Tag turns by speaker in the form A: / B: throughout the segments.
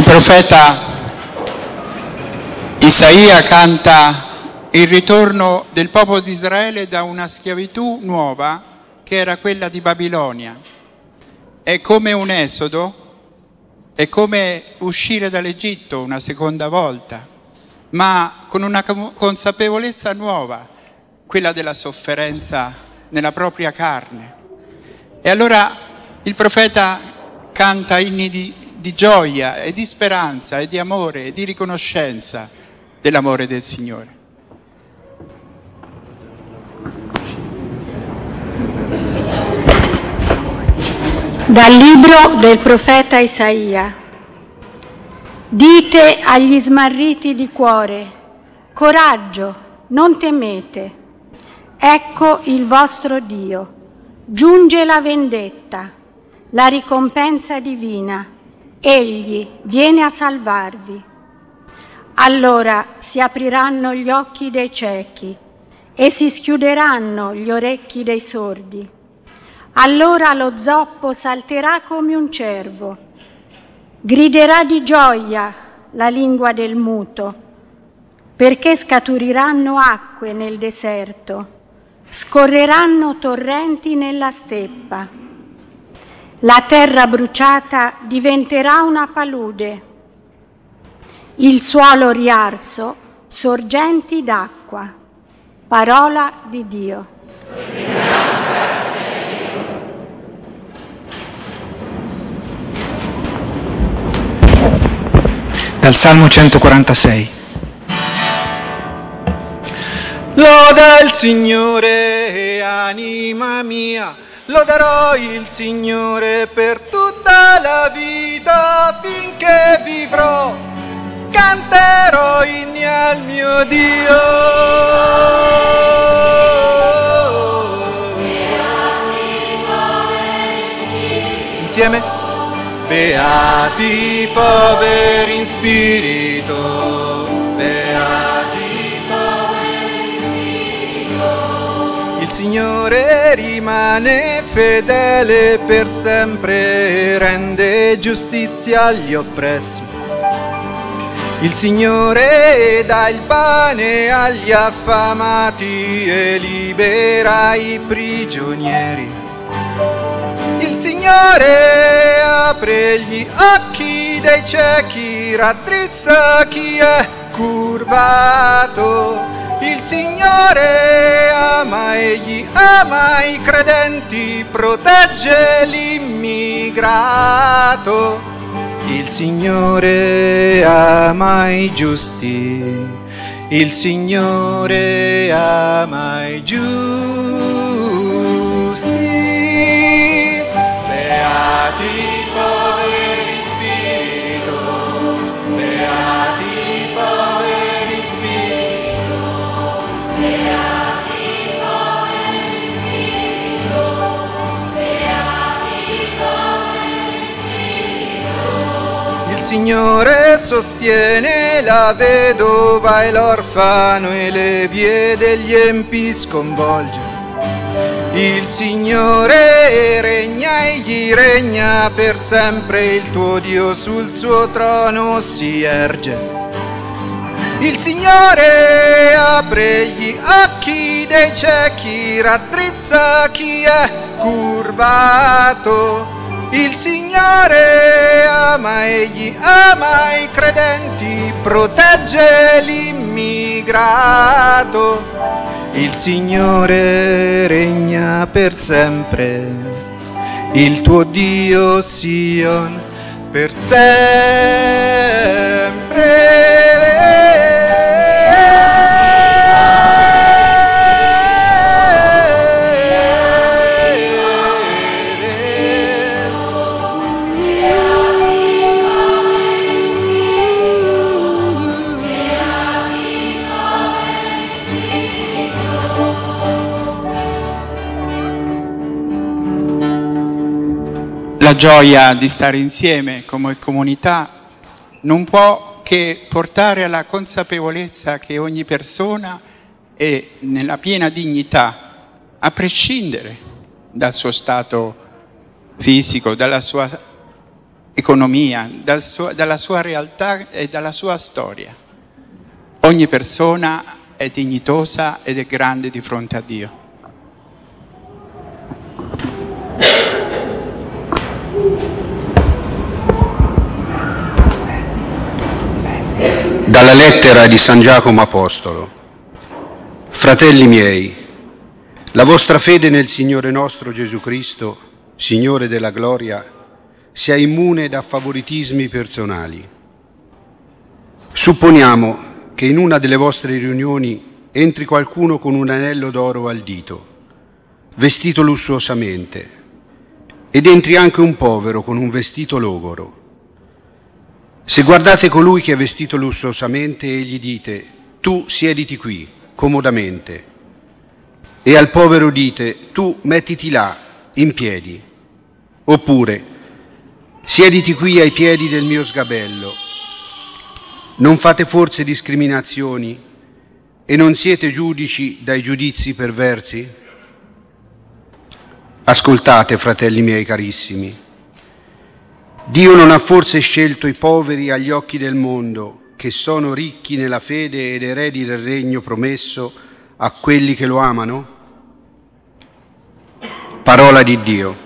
A: profeta Isaia canta il ritorno del popolo di Israele da una schiavitù nuova che era quella di Babilonia. È come un esodo, è come uscire dall'Egitto una seconda volta, ma con una consapevolezza nuova, quella della sofferenza nella propria carne. E allora il profeta canta inni di gioia e di speranza e di amore e di riconoscenza dell'amore del Signore.
B: Dal libro del profeta Isaia. Dite agli smarriti di cuore: coraggio, non temete. Ecco il vostro Dio. Giunge la vendetta, la ricompensa divina. Egli viene a salvarvi. Allora si apriranno gli occhi dei ciechi e si schiuderanno gli orecchi dei sordi. Allora lo zoppo salterà come un cervo, griderà di gioia la lingua del muto, perché scaturiranno acque nel deserto, scorreranno torrenti nella steppa. La terra bruciata diventerà una palude, il suolo riarso, sorgenti d'acqua. Parola di Dio.
C: Dal Salmo 146.
D: Loda il Signore, anima mia, loderò il Signore per tutta la vita, finché vivrò, canterò inni al mio Dio. Insieme. Beati i poveri in spirito, beati i poveri in spirito. Il Signore rimane fedele per sempre, rende giustizia agli oppressi. Il Signore dà il pane agli affamati e libera i prigionieri. Il Signore apre gli occhi dei ciechi, raddrizza chi è curvato. Il Signore ama, egli ama i credenti, protegge l'immigrato. Il Signore ama i giusti, il Signore ama i giusti. Beati i poveri in spirito, beati i poveri in spirito, beati i poveri in spirito, beati i poveri in spirito. Il Signore sostiene la vedova e l'orfano e le vie degli empi sconvolge. Il Signore regna, egli regna per sempre, il tuo Dio sul suo trono si erge. Il Signore apre gli occhi dei ciechi, raddrizza chi è curvato. Il Signore ama, egli ama i credenti, protegge l'immigrato. Il Signore regna per sempre, il tuo Dio Sion per sempre.
A: La gioia di stare insieme come comunità non può che portare alla consapevolezza che ogni persona è nella piena dignità, a prescindere dal suo stato fisico, dalla sua economia, dalla sua realtà e dalla sua storia. Ogni persona è dignitosa ed è grande di fronte a Dio.
E: Dalla lettera di San Giacomo Apostolo. Fratelli miei, la vostra fede nel Signore nostro Gesù Cristo, Signore della gloria, sia immune da favoritismi personali. Supponiamo che in una delle vostre riunioni entri qualcuno con un anello d'oro al dito, vestito lussuosamente, ed entri anche un povero con un vestito logoro. Se guardate colui che è vestito lussuosamente e gli dite: tu siediti qui, comodamente, e al povero dite: tu mettiti là, in piedi, oppure siediti qui ai piedi del mio sgabello, non fate forse discriminazioni e non siete giudici dai giudizi perversi? Ascoltate, fratelli miei carissimi. Dio non ha forse scelto i poveri agli occhi del mondo, che sono ricchi nella fede ed eredi del regno promesso a quelli che lo amano? Parola di Dio.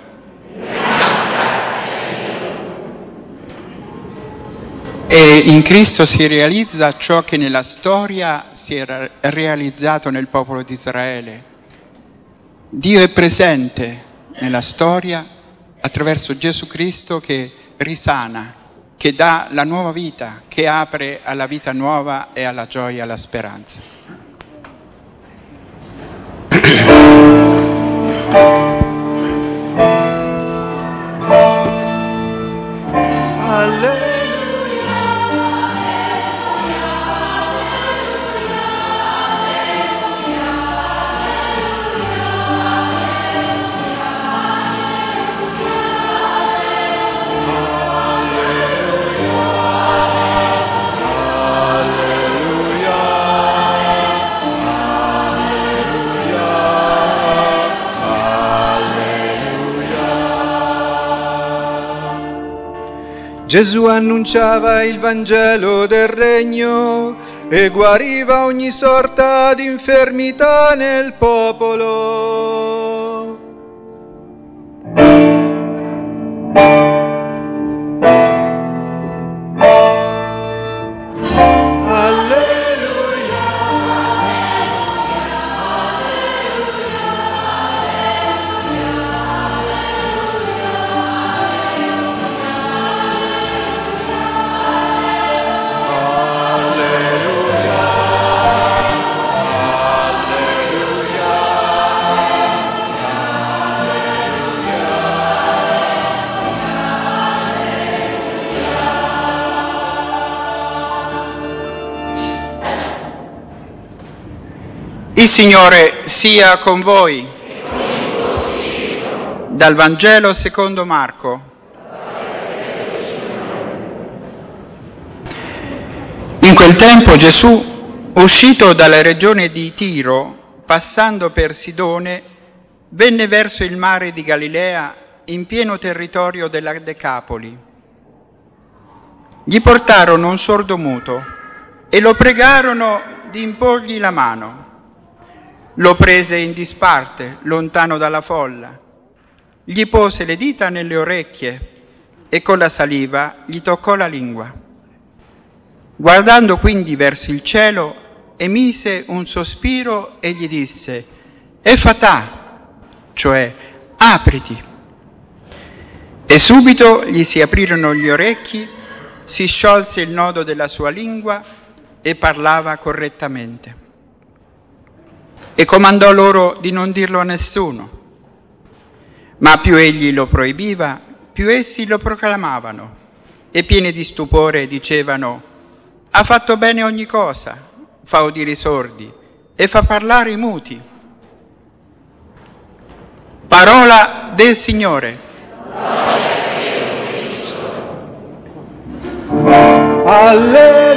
A: E in Cristo si realizza ciò che nella storia si era realizzato nel popolo di Israele. Dio è presente nella storia attraverso Gesù Cristo che risana, che dà la nuova vita, che apre alla vita nuova e alla gioia e alla speranza.
D: Gesù annunciava il Vangelo del Regno e guariva ogni sorta di infermità nel popolo.
A: Il Signore sia con voi. Dal Vangelo secondo Marco. In quel tempo Gesù, uscito dalla regione di Tiro, passando per Sidone, venne verso il mare di Galilea in pieno territorio della Decapoli. Gli portarono un sordomuto e lo pregarono di imporgli la mano. Lo prese in disparte, lontano dalla folla. Gli pose le dita nelle orecchie e con la saliva gli toccò la lingua. Guardando quindi verso il cielo, emise un sospiro e gli disse: Efatà, cioè apriti. E subito gli si aprirono gli orecchi, si sciolse il nodo della sua lingua e parlava correttamente. E comandò loro di non dirlo a nessuno. Ma più egli lo proibiva, più essi lo proclamavano, e pieni di stupore dicevano: ha fatto bene ogni cosa, fa udire i sordi e fa parlare i muti. Parola del Signore.
D: Alleluia.